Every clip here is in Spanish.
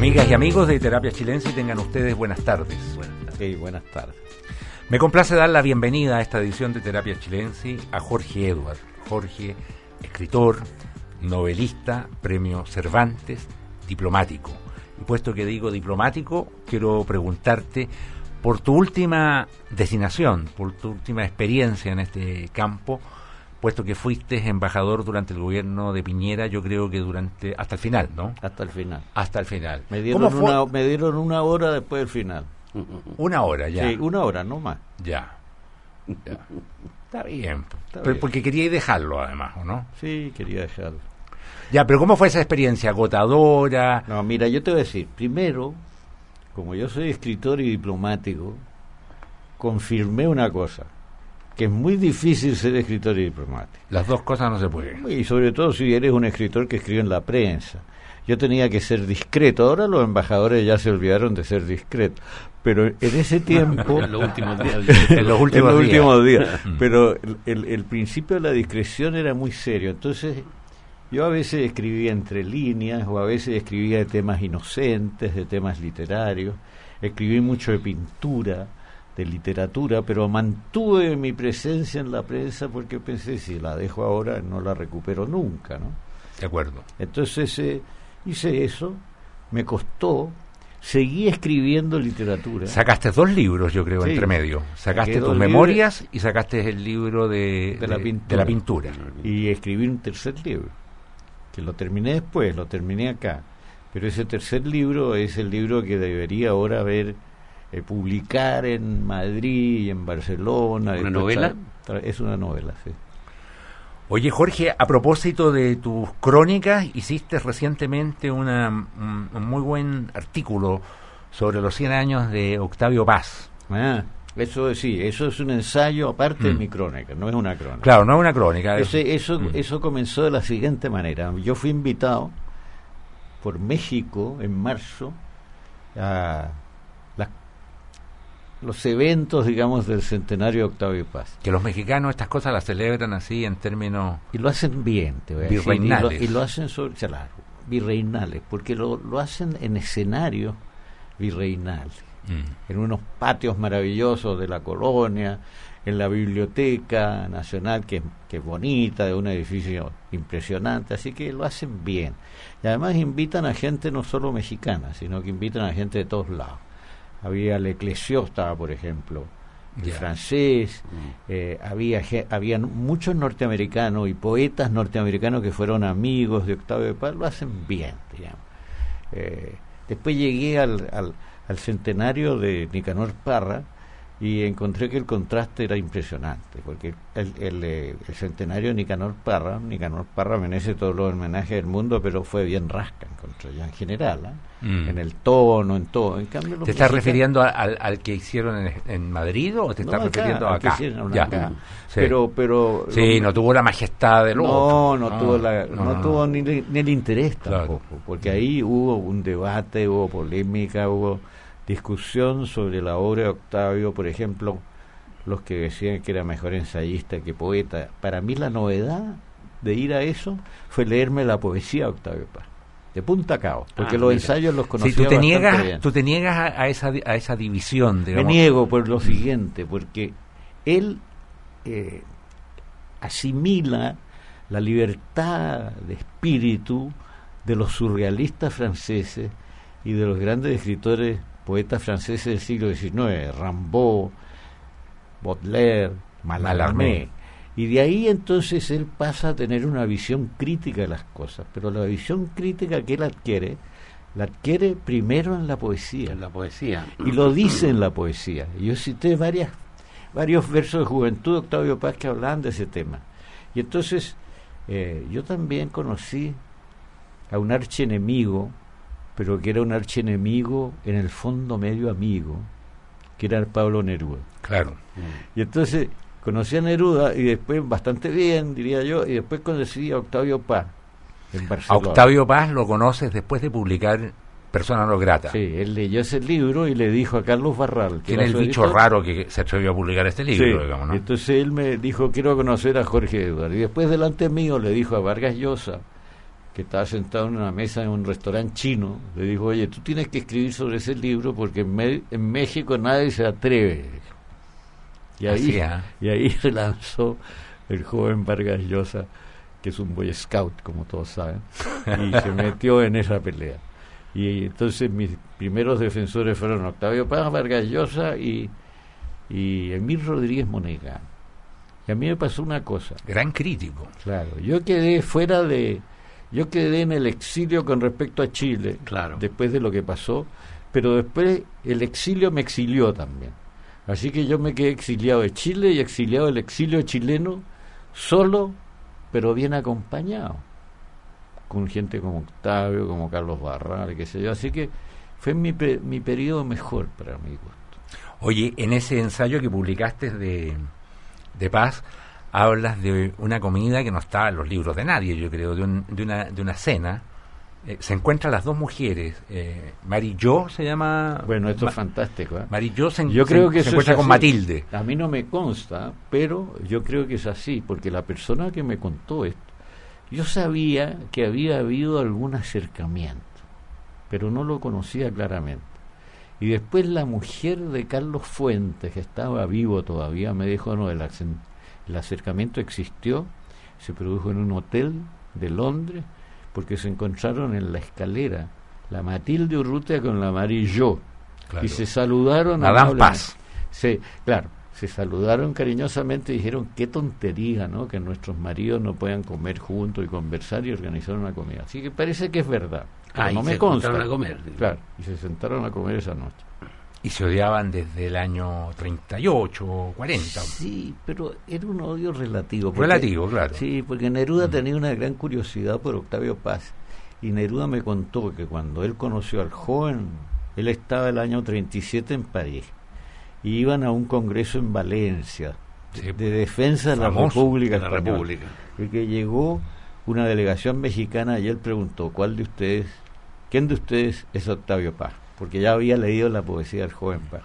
Amigas y amigos de Terapia Chilense, tengan ustedes buenas tardes. Sí, buenas tardes. Me complace dar la bienvenida a esta edición de Terapia Chilense a Jorge Edward. Jorge, escritor, novelista, premio Cervantes, diplomático. Y puesto que digo diplomático, quiero preguntarte por tu última designación, por tu última experiencia en este campo, puesto que fuiste embajador durante el gobierno de Piñera, yo creo que hasta el final, ¿no? Hasta el final. Hasta el final. Me dieron una hora después del final. Una hora ya. Sí, una hora, no más. Ya. Está bien. Porque quería dejarlo además, ¿o no? Sí, quería dejarlo. Ya, pero ¿cómo fue esa experiencia? ¿Agotadora? No, mira, yo te voy a decir, primero, como yo soy escritor y diplomático, confirmé una cosa, que es muy difícil ser escritor y diplomático. Las dos cosas no se pueden. Y sobre todo si eres un escritor que escribe en la prensa. Yo tenía que ser discreto. Ahora los embajadores ya se olvidaron de ser discretos. Pero en ese tiempo... en los últimos días. en los últimos días. Pero el principio de la discreción era muy serio. Entonces, yo a veces escribía entre líneas, o a veces escribía de temas inocentes, de temas literarios. Escribí mucho de pintura, de literatura, pero mantuve mi presencia en la prensa porque pensé, si la dejo ahora no la recupero nunca, ¿no? De acuerdo. Entonces hice eso, me costó, seguí escribiendo literatura. Sacaste 2 libros, yo creo, sí, entre medio. Sacaste tus libros, memorias y sacaste el libro de la pintura. Y escribí un tercer libro, que lo terminé después, lo terminé acá. Pero ese tercer libro es el libro que debería ahora publicar en Madrid y en Barcelona. ¿Una novela? Es una novela, sí. Oye, Jorge, a propósito de tus crónicas, hiciste recientemente un muy buen artículo sobre los 100 años de Octavio Paz. Eso sí, eso es un ensayo aparte de mi crónica, no es una crónica. Claro, no es una crónica. Eso comenzó de la siguiente manera. Yo fui invitado por México en marzo a los eventos, digamos, del centenario de Octavio Paz. Que los mexicanos estas cosas las celebran así en términos... Y lo hacen bien, te voy a decir. Virreinales. Y lo hacen virreinales, porque lo hacen en escenarios virreinales. En unos patios maravillosos de la colonia, en la Biblioteca Nacional, que es bonita, de un edificio impresionante, así que lo hacen bien. Y además invitan a gente no solo mexicana, sino que invitan a gente de todos lados. Había Leclesióstaba, por ejemplo, el francés, había muchos norteamericanos y poetas norteamericanos que fueron amigos de Octavio Paz, lo hacen bien, digamos. Después llegué al centenario de Nicanor Parra y encontré que el contraste era impresionante, porque el centenario de Nicanor Parra merece todos los homenajes del mundo, pero fue bien rasca, encontré yo en general, en el tono, en todo. En cambio, ¿te estás refiriendo al que hicieron en Madrid o te estás refiriendo acá? Acá. Sí. Pero sí, no tuvo la majestad del otro. No tuvo ni el interés tampoco, claro. porque ahí hubo un debate, hubo polémica, hubo discusión sobre la obra de Octavio, por ejemplo, los que decían que era mejor ensayista que poeta. Para mí la novedad de ir a eso fue leerme la poesía de Octavio Paz, de punta a cabo, porque los ensayos los conocía sí, bien. Tú te niegas a esa división, digamos. Me niego por lo siguiente, porque él asimila la libertad de espíritu de los surrealistas franceses y de los grandes escritores, poetas franceses del siglo XIX, Rimbaud, Baudelaire, Mallarmé. Y de ahí entonces él pasa a tener una visión crítica de las cosas, pero la visión crítica que él la adquiere primero en la poesía. En la poesía. Y lo dice en la poesía. Y yo cité varios versos de Juventud de Octavio Paz que hablaban de ese tema. Y entonces yo también conocí a un archienemigo, pero que era un archienemigo en el fondo medio amigo, que era Pablo Neruda. Claro. Y entonces conocí a Neruda y después bastante bien, diría yo, y después conocí a Octavio Paz en Barcelona. A Octavio Paz lo conoces después de publicar Persona no grata. Sí, él leyó ese libro y le dijo a Carlos Barral, que era el bicho raro que se atrevió a publicar este libro, sí, digamos, ¿no? Entonces él me dijo, quiero conocer a Jorge Edward, y después delante mío le dijo a Vargas Llosa, que estaba sentado en una mesa en un restaurante chino, le dijo, oye, tú tienes que escribir sobre ese libro porque en México nadie se atreve. Y ahí se lanzó el joven Vargas Llosa, que es un Boy Scout, como todos saben, y se metió en esa pelea. Y entonces mis primeros defensores fueron Octavio Paz, Vargas Llosa y Emil Rodríguez Monegán. Y a mí me pasó una cosa. Gran crítico. Claro, yo quedé en el exilio con respecto a Chile, claro, después de lo que pasó, pero después el exilio me exilió también. Así que yo me quedé exiliado de Chile y exiliado del exilio chileno, solo, pero bien acompañado, con gente como Octavio, como Carlos Barral, qué sé yo. Así que fue mi periodo mejor para mi gusto. Oye, en ese ensayo que publicaste de Paz, hablas de una comida que no está en los libros de nadie, yo creo, de una cena. Se encuentran las dos mujeres, Marillo se llama. Bueno, esto es fantástico. Marillo se encuentra con Matilde. A mí no me consta, pero yo creo que es así, porque la persona que me contó esto, yo sabía que había habido algún acercamiento, pero no lo conocía claramente. Y después la mujer de Carlos Fuentes, que estaba vivo todavía, me dijo, no, el acercamiento existió, se produjo en un hotel de Londres, porque se encontraron en la escalera la Matilde Urrutia con la Marillo, claro, y se saludaron. Madame Paz. Claro, se saludaron cariñosamente y dijeron, qué tontería, ¿no?, que nuestros maridos no puedan comer juntos y conversar y organizar una comida. Así que parece que es verdad, pero no me consta. Se sentaron a comer. Claro, y se sentaron a comer esa noche. Y se odiaban desde el año 38 o 40. Sí, pero era un odio relativo. Relativo, claro. Sí, porque Neruda tenía una gran curiosidad por Octavio Paz. Y Neruda me contó que cuando él conoció al joven, él estaba el año 37 en París. Y iban a un congreso en Valencia, de defensa de la República Española. Y que llegó una delegación mexicana y él preguntó, ¿quién de ustedes es Octavio Paz? Porque ya había leído la poesía del joven Paz.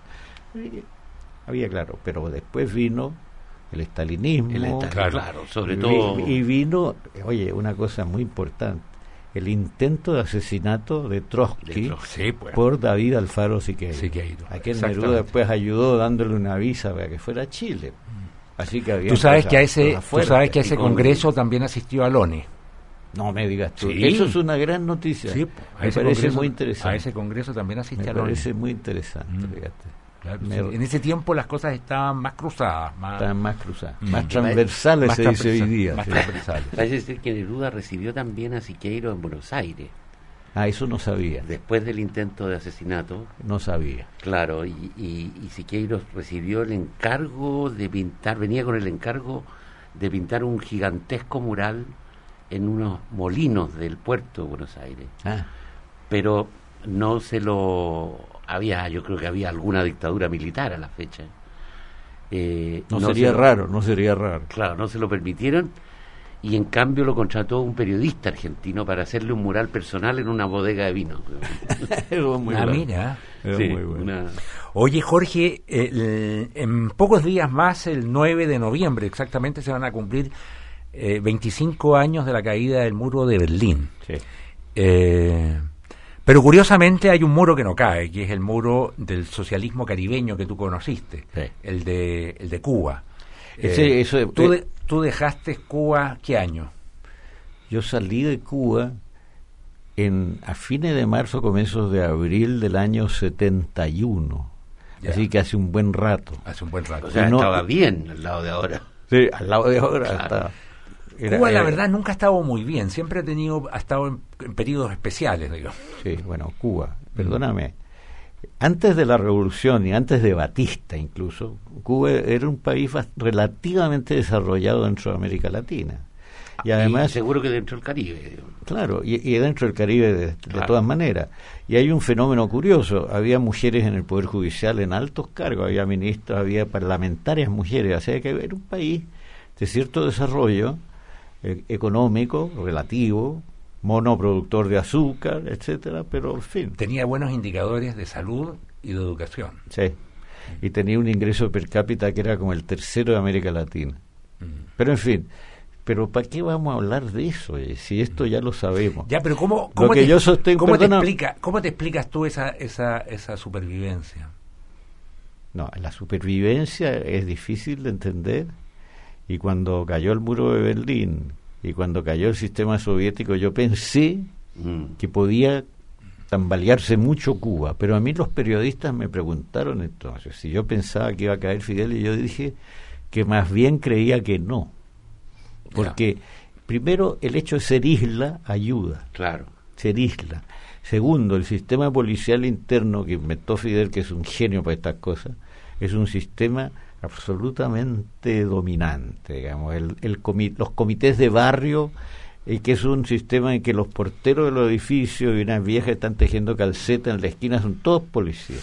Había, claro, pero después vino el estalinismo. Claro, sobre todo. Y vino, oye, una cosa muy importante, el intento de asesinato de Trotsky, por David Alfaro Siqueiro. A quien Neruda después ayudó dándole una visa para que fuera a Chile. Así que había. Tú sabes que a ese congreso también asistió Alone. No me digas tú. Sí. Eso es una gran noticia. Sí, me parece muy interesante. A ese congreso también asistió Alone. Me parece muy interesante, fíjate. Claro, en ese tiempo las cosas estaban más cruzadas. Más transversales, se dice hoy día. Más transversales. Parece ser que Neruda recibió también a Siqueiro en Buenos Aires. Eso no sabía. Después del intento de asesinato. No sabía. Claro, y Siqueiro recibió el encargo de pintar, venía con el encargo de pintar un gigantesco mural en unos molinos del puerto de Buenos Aires. Pero no se lo había, yo creo que había alguna dictadura militar a la fecha. No sería raro. Claro, no se lo permitieron, y en cambio lo contrató un periodista argentino para hacerle un mural personal en una bodega de vino. Mira. Sí, muy bueno. Oye, Jorge, en pocos días más, el 9 de noviembre exactamente, se van a cumplir 25 años de la caída del muro de Berlín. Sí. Pero curiosamente hay un muro que no cae, que es el muro del socialismo caribeño que tú conociste, sí, el de Cuba. ¿Tú dejaste Cuba qué año? Yo salí de Cuba a fines de marzo, comienzos de abril del año 71. Ya. Así que hace un buen rato. O sea, estaba bien al lado de ahora. Sí, al lado de ahora claro. Cuba, la verdad, nunca ha estado muy bien. Siempre ha estado en periodos especiales, digo. Sí, bueno, Cuba, perdóname. Antes de la revolución y antes de Batista incluso, Cuba era un país relativamente desarrollado dentro de América Latina. Y además, seguro que dentro del Caribe. Claro, y dentro del Caribe de todas maneras. Y hay un fenómeno curioso, había mujeres en el Poder Judicial en altos cargos, había ministros, había parlamentarias mujeres, o sea que era un país de cierto desarrollo económico, relativo, monoproductor de azúcar, etcétera, pero en fin. Tenía buenos indicadores de salud y de educación. Sí, y tenía un ingreso per cápita que era como el tercero de América Latina. Pero en fin, pero ¿para qué vamos a hablar de eso? Si esto ya lo sabemos. Ya, pero ¿cómo te explicas tú esa supervivencia? No, la supervivencia es difícil de entender, y cuando cayó el muro de Berlín y cuando cayó el sistema soviético, yo pensé que podía tambalearse mucho Cuba, pero a mí los periodistas me preguntaron entonces si yo pensaba que iba a caer Fidel, y yo dije que más bien creía que no, porque primero el hecho de ser isla ayuda, ser isla. Segundo, el sistema policial interno que inventó Fidel, que es un genio para estas cosas, es un sistema absolutamente dominante, digamos, los comités de barrio, que es un sistema en que los porteros de los edificios y unas viejas están tejiendo calceta en la esquina, son todos policías,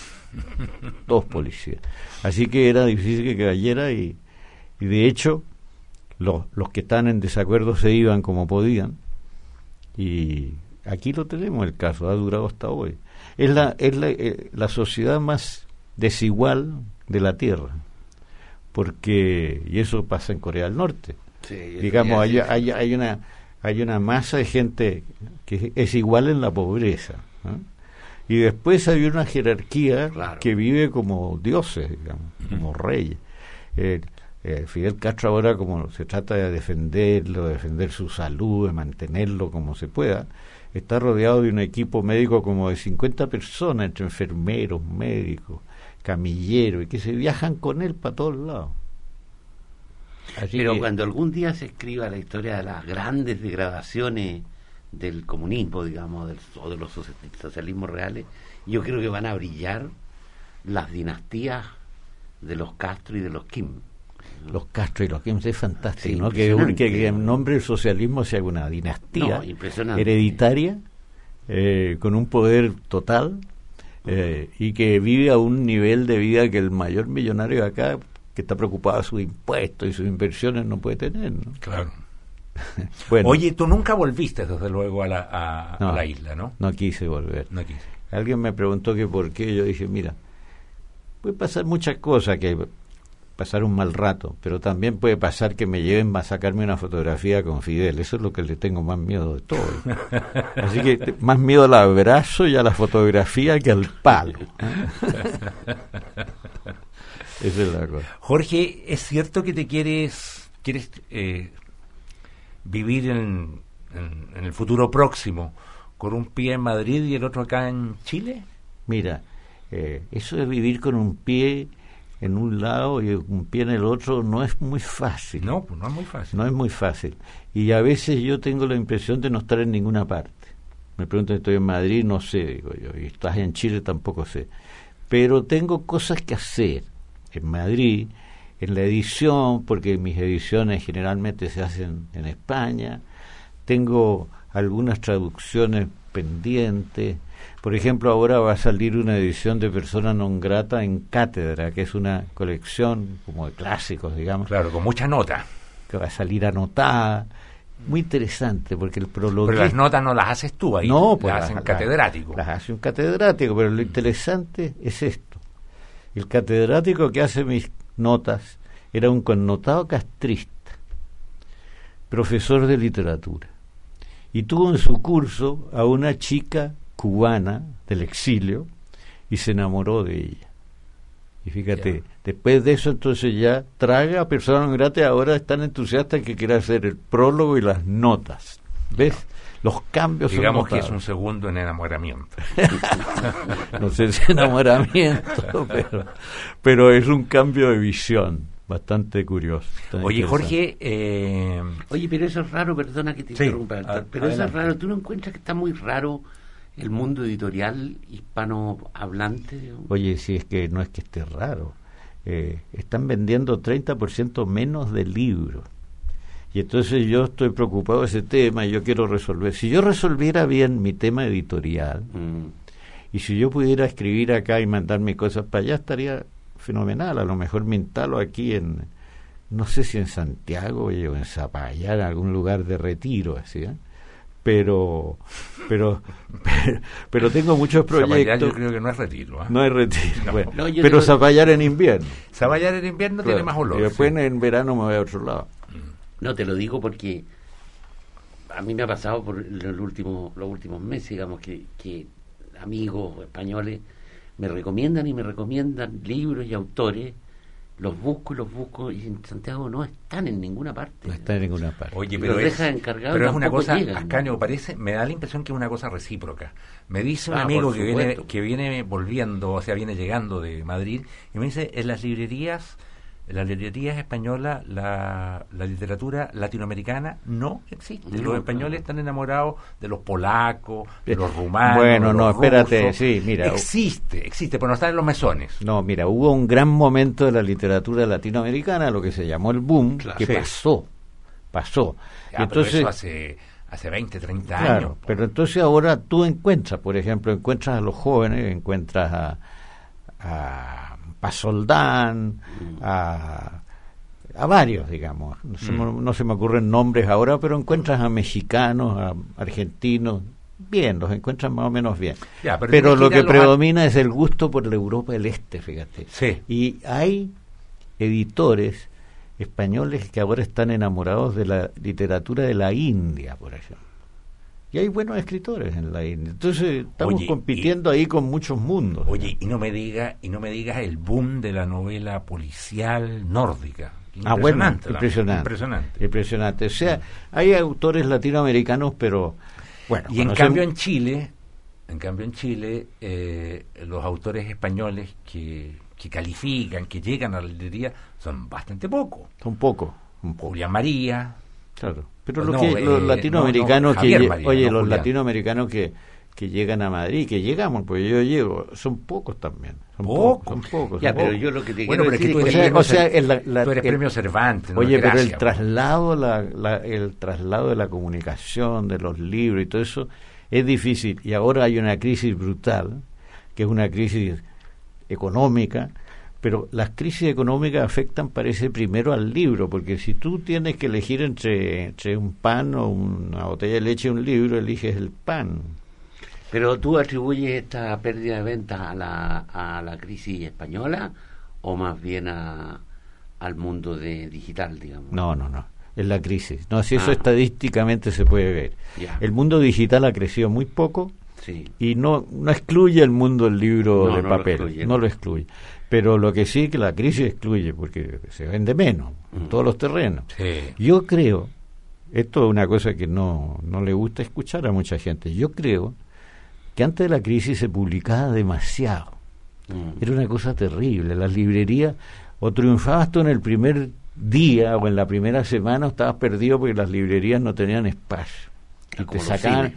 así que era difícil que cayera, y de hecho los que están en desacuerdo se iban como podían, y aquí lo tenemos el caso, ha durado hasta hoy. Es la sociedad más desigual de la Tierra, porque, y eso pasa en Corea del Norte, digamos, hay una masa de gente que es igual en la pobreza, ¿no? Y después hay una jerarquía que vive como dioses, digamos, como reyes. Fidel Castro ahora, como se trata de defenderlo, de defender su salud, de mantenerlo como se pueda, está rodeado de un equipo médico como de 50 personas, entre enfermeros, médicos, camilleros, y que se viajan con él para todos lados. Pero cuando algún día se escriba la historia de las grandes degradaciones del comunismo, digamos, o de los socialismos reales, yo creo que van a brillar las dinastías de los Castro y de los Kim. Los Castro y los Kim, es fantástico, ¿no? Que en nombre del socialismo se haga una dinastía hereditaria, con un poder total, y que vive a un nivel de vida que el mayor millonario de acá, que está preocupado de sus impuestos y sus inversiones, no puede tener, ¿no? Claro. Bueno, oye, tú nunca volviste desde luego a la isla, ¿no? No quise volver. No quise. Alguien me preguntó que por qué, yo dije, mira, puede pasar muchas cosas, que pasar un mal rato, pero también puede pasar que me lleven a sacarme una fotografía con Fidel. Eso es lo que le tengo más miedo de todo. Así que más miedo al abrazo y a la fotografía que al palo. Esa es la cosa. Jorge, ¿es cierto que te quieres vivir en el futuro próximo con un pie en Madrid y el otro acá en Chile? Mira, eso de vivir con un pie en un lado y un pie en el otro no es muy fácil. No, pues no es muy fácil. No es muy fácil. Y a veces yo tengo la impresión de no estar en ninguna parte. Me preguntan si estoy en Madrid, no sé, digo yo. Y estás en Chile, tampoco sé. Pero tengo cosas que hacer en Madrid, en la edición, porque mis ediciones generalmente se hacen en España. Tengo algunas traducciones pendientes. Por ejemplo, ahora va a salir una edición de Persona non grata en Cátedra, que es una colección como de clásicos, digamos. Claro, con mucha nota. Que va a salir anotada. Muy interesante, porque el prólogo... Pero las notas no las haces tú ahí, no, pues las hace un catedrático. Las hace un catedrático, pero lo interesante es esto. El catedrático que hace mis notas era un connotado castrista, profesor de literatura, y tuvo en su curso a una chica cubana del exilio y se enamoró de ella. Y fíjate, después de eso entonces ya traga a Persona non grata, y ahora es tan entusiasta que quiere hacer el prólogo y las notas. ¿Ves? Los cambios digamos son que es un segundo en enamoramiento. No sé si enamoramiento, pero es un cambio de visión bastante curioso. Oye, Jorge, oye, pero eso es raro, perdona que te interrumpa, pero eso es raro. ¿Tú no encuentras que está muy raro el mundo editorial hispanohablante? Oye, si es que no es que esté raro, están vendiendo 30% menos de libros. Y entonces yo estoy preocupado de ese tema y yo quiero resolver. Si yo resolviera bien mi tema editorial, y si yo pudiera escribir acá y mandar mis cosas para allá, estaría fenomenal. A lo mejor me instalo aquí en, no sé si en Santiago o en Zapallar, en algún lugar de retiro, así, ¿eh? Pero tengo muchos proyectos. Zapallar yo creo que no es retiro, ¿eh? No es retiro, no. Bueno, no, pero Zapallar en invierno. Zapallar en invierno, claro, tiene más olor. Y después sí. en verano me voy a otro lado. No, te lo digo porque a mí me ha pasado por los últimos meses, digamos, que amigos españoles me recomiendan libros y autores, los busco y en Santiago no están en ninguna parte. No están en ninguna parte. Oye, pero es una cosa, llegan. Ascanio, me da la impresión que es una cosa recíproca. Me dice un Ah, amigo por supuesto. que viene volviendo, o sea, viene llegando de Madrid, y me dice, en las librerías españolas, la literatura latinoamericana no existe. Los españoles están enamorados de los polacos, de los rumanos, Bueno, de los no, espérate, rusos. sí, mira. Existe, pero no están en los mesones. No, mira, hubo un gran momento de la literatura latinoamericana, lo que se llamó el boom, Claro. que Sí. pasó. Ya, Y entonces, pero eso hace 20, 30 claro, años. pero entonces ahora tú encuentras, por ejemplo, encuentras a los jóvenes, encuentras a Pasoldán, a varios, digamos. No se me ocurren nombres ahora, pero encuentras a mexicanos, a argentinos, bien, los encuentras más o menos bien. Ya, pero pero tienes lo que ir que a los predomina es el gusto por la Europa del Este, fíjate. Sí. Y hay editores españoles que ahora están enamorados de la literatura de la India, por ejemplo. Y hay buenos escritores en la India. Entonces estamos Oye, compitiendo ahí con muchos mundos. Oye, y no me digas el boom de la novela policial nórdica. Bueno, Impresionante. impresionante. O sea, hay autores latinoamericanos, pero bueno. Y en cambio en Chile, los autores españoles que califican, que llegan a la librería, son bastante pocos. un poco. Julián María. Claro. Pero No, los latinoamericanos Javier María, los Julián. latinoamericanos que llegan a Madrid, que llegamos, pues yo llego, son pocos también. Son ¿Pocos? pocos. Ya, son pero pocos. yo lo que te Bueno, quiero pero es que decir tú es eres que premio, o sea, tú eres premio Cervantes. no Oye, es pero gracia, el traslado de la comunicación, de los libros y todo eso es difícil. Y ahora hay una crisis brutal, que es una crisis económica, pero las crisis económicas afectan, parece, primero al libro, porque si tú tienes que elegir entre un pan o una botella de leche y un libro, eliges el pan. Pero tú atribuyes esta pérdida de ventas a la crisis española o más bien al mundo digital, digamos. No, es la crisis. No, si eso estadísticamente se puede ver. Ya. El mundo digital ha crecido muy poco Sí. y no excluye el mundo del libro de papel, no lo excluye. Pero lo que sí que la crisis excluye, porque se vende menos en todos los terrenos. Sí. Yo creo, esto es una cosa que no le gusta escuchar a mucha gente, yo creo que antes de la crisis se publicaba demasiado. Era una cosa terrible. Las librerías, o triunfabas tú en el primer día o en la primera semana, o estabas perdido porque las librerías no tenían espacio. Y te sacaban,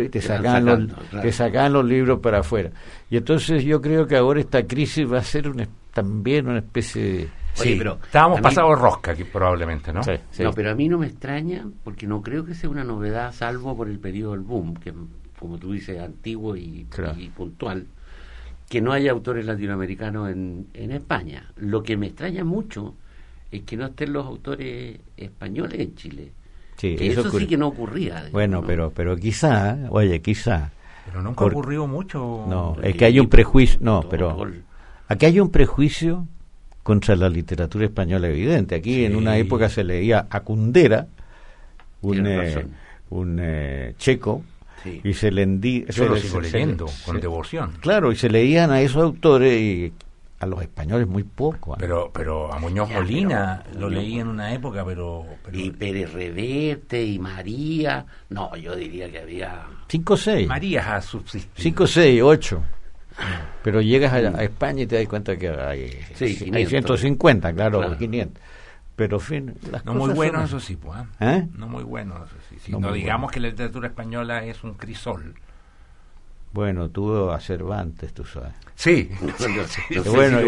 te sacaban los libros para afuera. Y entonces yo creo que ahora esta crisis va a ser también una especie de... Sí, pero estábamos pasados rosca aquí, probablemente, ¿no? Sí. No, pero a mí no me extraña, porque no creo que sea una novedad, salvo por el periodo del boom, que como tú dices, antiguo y puntual, que no haya autores latinoamericanos en España. Lo que me extraña mucho es que no estén los autores españoles en Chile. Sí, que eso sí que no ocurría. Digamos, bueno, ¿no? pero quizá. Pero nunca ha ocurrido mucho. No, es que hay un prejuicio. No, pero aquí hay un prejuicio contra la literatura española evidente. Aquí en una época se leía a Kundera, un checo, y se le yo lo sigo leyendo con devoción. Claro, y se leían a esos autores y a los españoles muy poco. Pero a Muñoz Molina lo leí en una época, pero y Pérez Reverte y María, no, yo diría que había 5 o 6. María ha subsistido. 5, 6, 8. Pero llegas a España y te das cuenta que hay 150, claro. 500. Pero, en fin, las no cosas muy bueno, son... eso sí, pues. No muy bueno, eso sí. No digamos que la literatura española es un crisol. Bueno, tuvo a Cervantes, tú sabes. Sí. Bueno,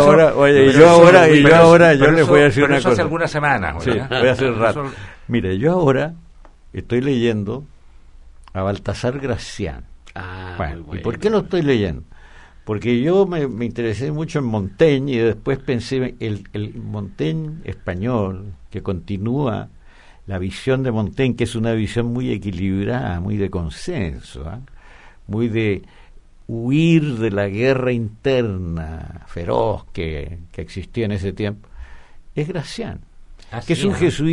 yo les voy a decir una cosa. Hace algunas semanas. Sí, voy a hacer rato. Mire, yo ahora estoy leyendo a Baltasar Gracián. Bueno, ¿y por qué lo estoy leyendo? Porque yo me interesé mucho en Montaigne y después pensé el Montaigne español, que continúa la visión de Montaigne, que es una visión muy equilibrada, muy de consenso, muy de huir de la guerra interna feroz que existía en ese tiempo, es Gracián. que es un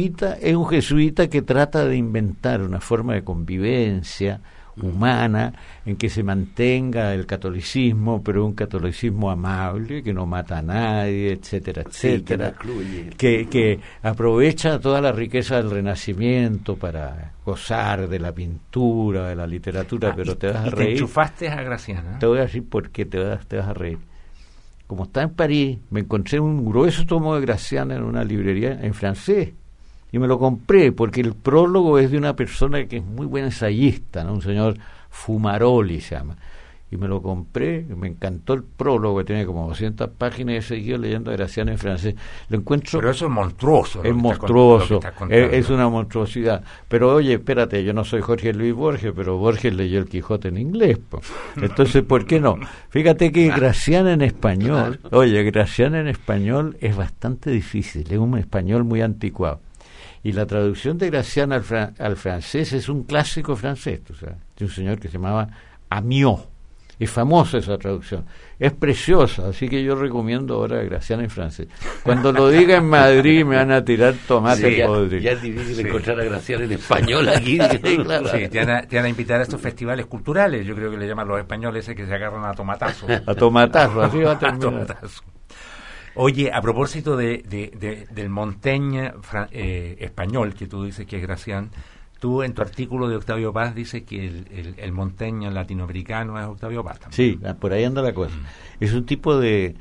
jesuita que trata de inventar una forma de convivencia humana en que se mantenga el catolicismo, pero un catolicismo amable, que no mata a nadie, etcétera, etcétera, que aprovecha toda la riqueza del Renacimiento para gozar de la pintura, de la literatura, pero te vas a reír. ¿Te enchufaste a Gracián? Te voy a decir por qué te vas a reír. Como estaba en París, me encontré un grueso tomo de Gracián en una librería en francés. Y me lo compré porque el prólogo es de una persona que es muy buen ensayista, ¿no? Un señor Fumaroli se llama. Y me lo compré, me encantó el prólogo, que tiene como 200 páginas, y he seguido leyendo a Gracián en francés. Lo encuentro... Pero eso es monstruoso. Es monstruoso, es una monstruosidad. Pero oye, espérate, yo no soy Jorge Luis Borges, pero Borges leyó el Quijote en inglés. Entonces, ¿por qué no? Fíjate que Gracián en español, Gracián en español es bastante difícil, es un español muy anticuado. Y la traducción de Gracián al francés es un clásico francés, o sea, de un señor que se llamaba Amiot. Es famosa esa traducción, es preciosa, así que yo recomiendo ahora Gracián en francés. Cuando lo diga en Madrid me van a tirar tomate podrido. Ya es difícil encontrar a Gracián en español aquí. Claro. Sí, te van a invitar a estos festivales culturales, yo creo que le llaman los españoles ese que se agarran a tomatazo. A tomatazo, así va a terminar. Oye, a propósito del Montaigne español, que tú dices que es Gracián, tú en tu artículo de Octavio Paz dices que el Montaigne latinoamericano es Octavio Paz también. Sí, por ahí anda la cosa. Es un tipo de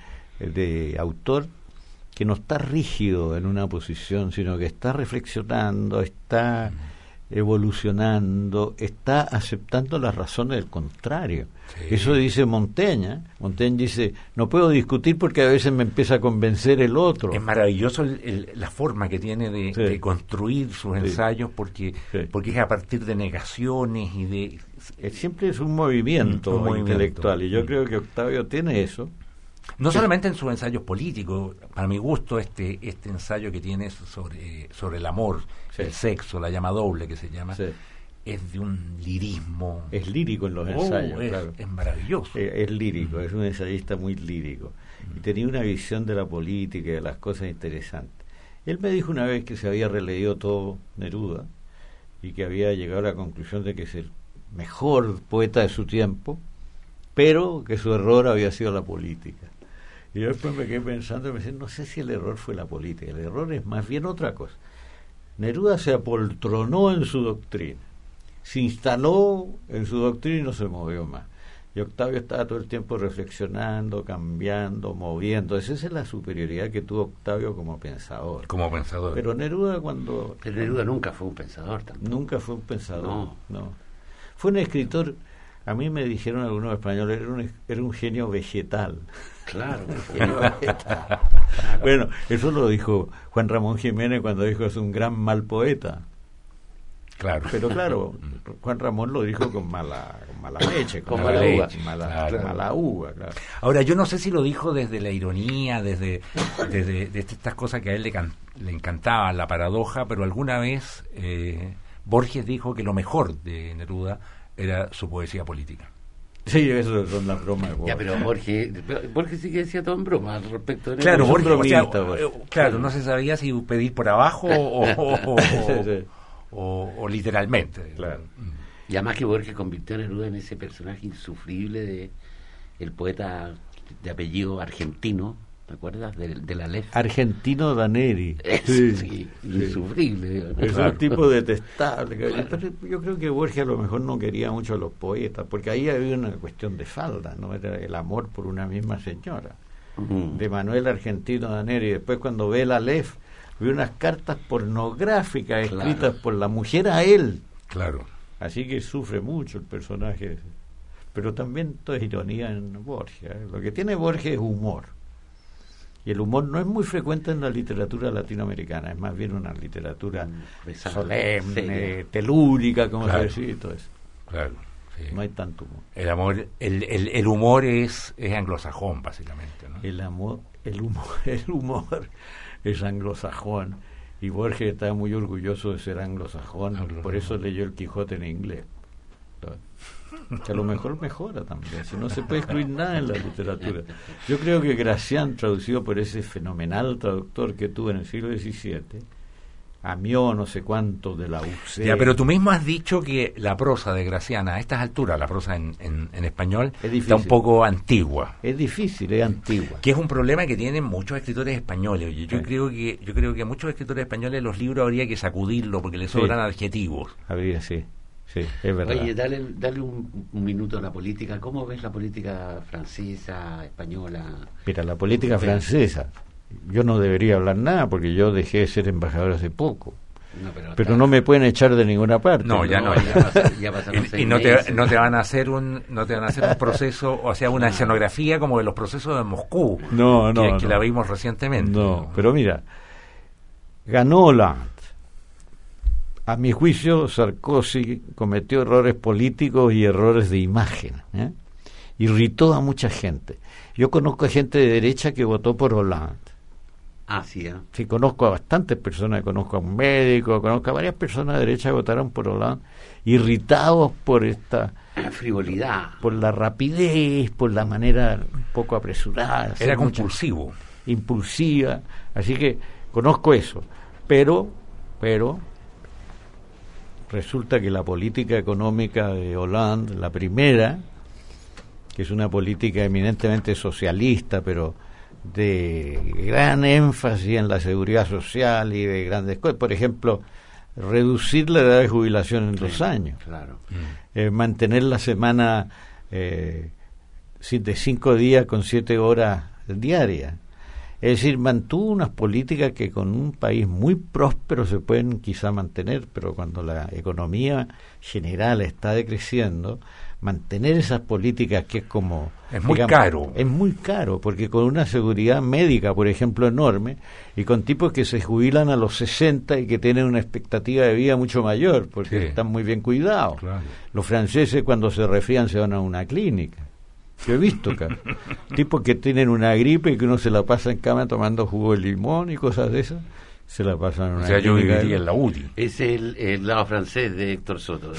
autor que no está rígido en una posición, sino que está reflexionando, está evolucionando, está aceptando las razones del contrario. Sí. Eso dice Montaigne. Montaigne dice, no puedo discutir porque a veces me empieza a convencer el otro. Es maravilloso la forma que tiene de construir sus ensayos, porque es a partir de negaciones y de... Siempre es un movimiento intelectual, y yo creo que Octavio tiene eso. No solamente en sus ensayos políticos, para mi gusto este ensayo que tiene sobre el amor, el sexo, la llama doble que se llama, es de un lirismo. Es lírico en los ensayos, claro. Es maravilloso. Es lírico, es un ensayista muy lírico. Y tenía una visión de la política y de las cosas interesantes. Él me dijo una vez que se había releído todo Neruda y que había llegado a la conclusión de que es el mejor poeta de su tiempo, pero que su error había sido la política. Y yo después me quedé pensando y me decía, no sé si el error fue la política, el error es más bien otra cosa. Neruda se apoltronó en su doctrina, se instaló en su doctrina y no se movió más. Y Octavio estaba todo el tiempo reflexionando, cambiando, moviendo. Esa es la superioridad que tuvo Octavio como pensador. Pero Neruda Pero Neruda nunca fue un pensador tampoco. Nunca fue un pensador, no. Fue un escritor... A mí me dijeron algunos españoles, era un genio vegetal. Claro, genio vegetal. Bueno, eso lo dijo Juan Ramón Jiménez cuando dijo es un gran mal poeta. Claro. Pero claro, Juan Ramón lo dijo con mala leche, con mala uva. Mala uva, claro. Ahora, yo no sé si lo dijo desde la ironía, desde estas cosas que a él le encantaban, la paradoja, pero alguna vez Borges dijo que lo mejor de Neruda era su poesía política. Sí, eso son las bromas de Borges. Ya, pero Borges sí que decía todo en broma al respecto de Claro, Borges, claro, no se sabía si pedir por abajo o literalmente. Claro. Y además que Borges convirtió a Neruda en ese personaje insufrible de el poeta de apellido argentino, ¿te acuerdas? De la Aleph. Argentino Daneri. Sí, insufrible. Es un tipo detestable. Pero yo creo que Borges a lo mejor no quería mucho a los poetas, porque ahí había una cuestión de falda, ¿no? Era el amor por una misma señora. De Manuel Argentino Daneri. Después cuando ve la Aleph, ve unas cartas pornográficas escritas por la mujer a él. Claro. Así que sufre mucho el personaje. Pero también todo es ironía en Borges. Lo que tiene Borges es humor. Y el humor no es muy frecuente en la literatura latinoamericana, es más bien una literatura solemne, telúrica, como se decía, y todo eso. Claro, sí. No hay tanto humor. El humor es anglosajón, básicamente, ¿no? El humor es anglosajón, y Borges está muy orgulloso de ser anglosajón, por eso leyó el Quijote en inglés. Que a lo mejor mejora también, si no se puede excluir nada en la literatura. Yo creo que Gracián, traducido por ese fenomenal traductor que tuvo en el siglo XVII, Amió no sé cuánto de la UC. Ya, pero tú mismo has dicho que la prosa de Graciana, a estas alturas, la prosa en español, está un poco antigua. Es difícil, es antigua. Que es un problema que tienen muchos escritores españoles. Oye, yo creo que muchos escritores españoles los libros habría que sacudirlos porque les sobran adjetivos. Habría, sí, es verdad. Oye, dale un minuto a la política. ¿Cómo ves la política francesa, española? Mira, la política francesa, yo no debería hablar nada porque yo dejé de ser embajador hace poco. No, pero no me pueden echar de ninguna parte. No, ya no. Ya pasaron y no te van a hacer un proceso, o sea, una escenografía como de los procesos de Moscú, que la vimos recientemente. No, pero mira, ganó Hollande. A mi juicio, Sarkozy cometió errores políticos y errores de imagen. Irritó a mucha gente. Yo conozco a gente de derecha que votó por Hollande. Ah, sí, Sí, conozco a bastantes personas, conozco a un médico, conozco a varias personas de derecha que votaron por Hollande, irritados por esta frivolidad, por la rapidez, por la manera un poco apresurada. Era compulsivo. Impulsiva, así que conozco eso, pero resulta que la política económica de Hollande, la primera, que es una política eminentemente socialista, pero de gran énfasis en la seguridad social y de grandes cosas, por ejemplo, reducir la edad de jubilación en 2 años, claro. Mantener la semana de 5 días con 7 horas diarias. Es decir, mantuvo unas políticas que con un país muy próspero se pueden quizá mantener, pero cuando la economía general está decreciendo, mantener esas políticas que es como... Es muy caro. Es muy caro, porque con una seguridad médica, por ejemplo, enorme, y con tipos que se jubilan a los 60 y que tienen una expectativa de vida mucho mayor, porque están muy bien cuidados. Claro. Los franceses cuando se resfrían se van a una clínica. Yo he visto tipos que tienen una gripe y que uno se la pasa en cama tomando jugo de limón y cosas de esas, se la pasan en una clínica. Yo viviría en la UDI. Es el lado francés de Héctor Soto.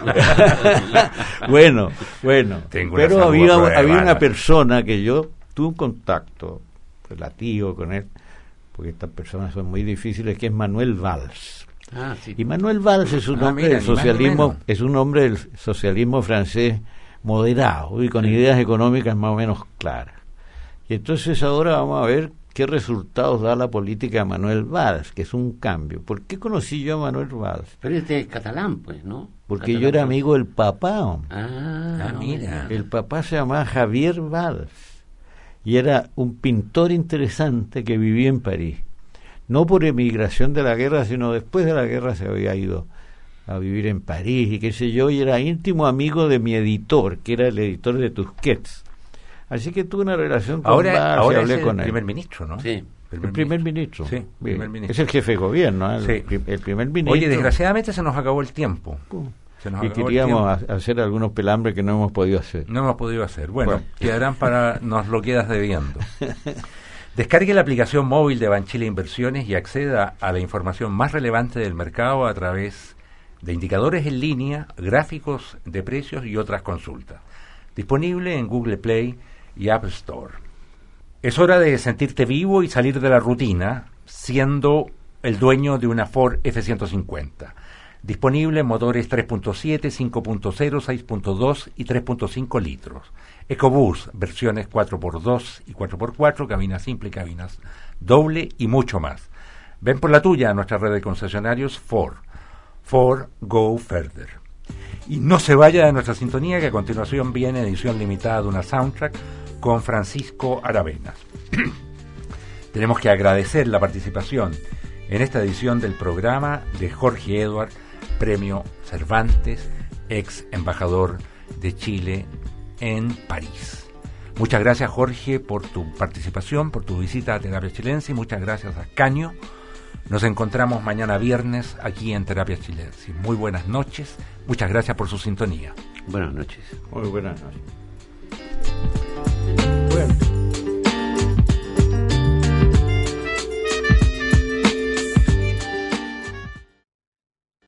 Bueno, pero había una persona que yo tuve un contacto relativo con él, porque estas personas son muy difíciles, que es Manuel Valls. Sí. Y Manuel Valls es un hombre del socialismo, es un hombre del socialismo francés moderado y con ideas económicas más o menos claras. Y entonces ahora vamos a ver qué resultados da la política de Manuel Valls, que es un cambio. ¿Por qué conocí yo a Manuel Valls? Pero este es catalán, pues, ¿no? Porque yo era amigo del papá. Mira. El papá se llamaba Javier Valls y era un pintor interesante que vivía en París. No por emigración de la guerra, sino después de la guerra se había ido a vivir en París y qué sé yo, y era íntimo amigo de mi editor, que era el editor de Tusquets. Así que tuve una relación con Valls y hablé con él. El primer ministro, ¿no? Sí. El primer ministro. Sí, primer ministro. Es el jefe de gobierno, el primer ministro. Oye, desgraciadamente se nos acabó el tiempo. Y queríamos hacer algunos pelambres que no hemos podido hacer. Bueno, nos lo quedas debiendo. Descargue la aplicación móvil de Banchile Inversiones y acceda a la información más relevante del mercado a través de indicadores en línea, gráficos de precios y otras consultas. Disponible en Google Play y App Store. Es hora de sentirte vivo y salir de la rutina, siendo el dueño de una Ford F-150. Disponible en motores 3.7, 5.0, 6.2 y 3.5 litros. EcoBoost, versiones 4x2 y 4x4, cabina simple, cabinas doble y mucho más. Ven por la tuya a nuestra red de concesionarios Ford. Ford Go Further. Y no se vaya de nuestra sintonía, que a continuación viene edición limitada de una soundtrack con Francisco Aravenas. Tenemos que agradecer la participación en esta edición del programa de Jorge Edward, Premio Cervantes, ex embajador de Chile en París. Muchas gracias, Jorge, por tu participación, por tu visita a Terapia Chilense, y muchas gracias a Caño. Nos encontramos mañana viernes aquí en Terapia Chilense. Muy buenas noches. Muchas gracias por su sintonía. Buenas noches. Muy buenas noches. Bueno.